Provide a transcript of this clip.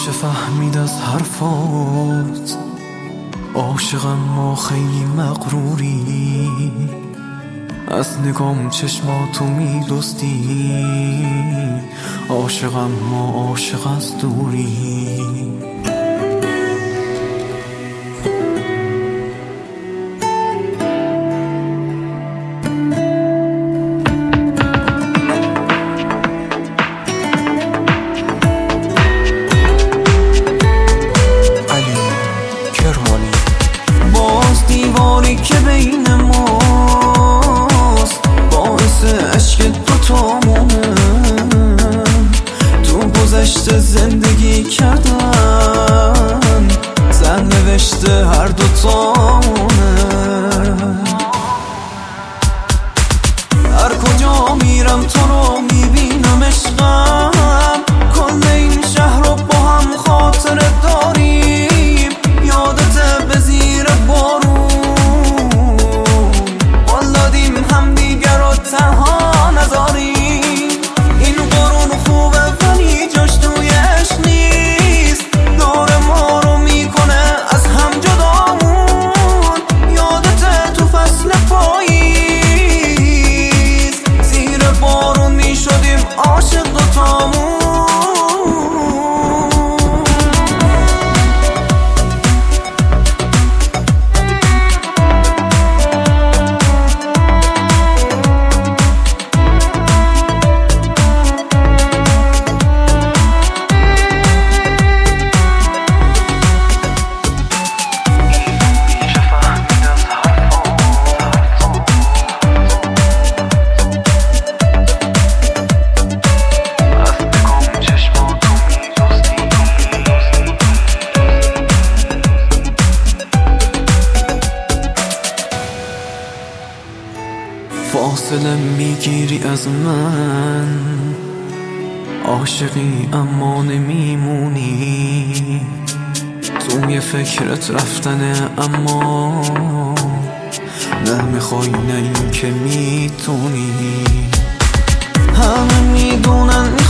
میشه فهمید از حرفات عاشقم ما خیلی مغروری، از نگام چشماتو میدزدی، عاشقم ما عاشق از دوری. باز دیواری که بین ماست باعث عشق دوتامونه، تو گذشته زندگی کردن زن نوشته هر دوتامونه. هر کجا میرم تو رو میبینم عشقم، کل این شهر رو با هم خاطره داریم، یادت به زیر بارون قول دادیم هم دیگر رو تنها نذاریم. این قرون خوبه ولی جاش توی عشق نیست، دور ما رو میکنه از هم جدامون، یادت تو فصل پاییز زیر بارون میشدیم عاشق دوتامون. فاصله میگیری از من، عاشقی اما نمیمونی، توی فکرت رفتنه اما نه میخوای نه این که میتونی. همه میدونن